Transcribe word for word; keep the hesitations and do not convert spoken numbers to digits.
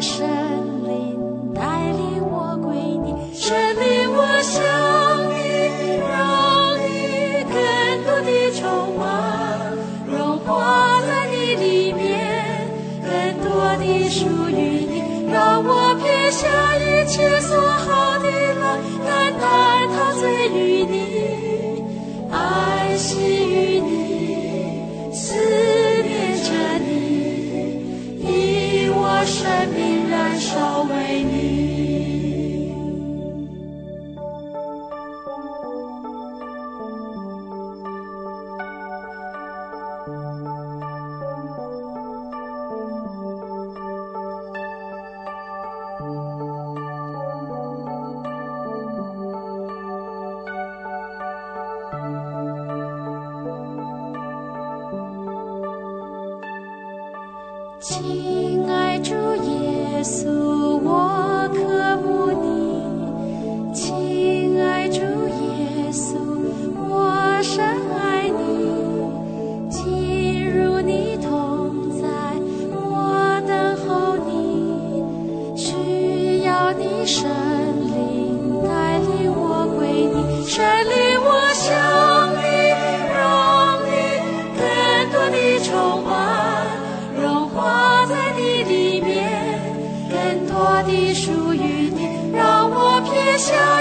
神灵带领我归你，神灵我向你，让你更多的充满，融化在你里面，更多的属于你，让我撇下一切所好的来，单单陶醉于你，爱惜于你，思念着你，以我生命燃烧为你。亲爱主耶稣，我渴慕你，亲爱主耶稣，我深爱你，进入你同在，我等候你，需要你神灵带领我归你，神灵我向你，让你更多的充满，融化在你里面，更多的属于你，让我撇下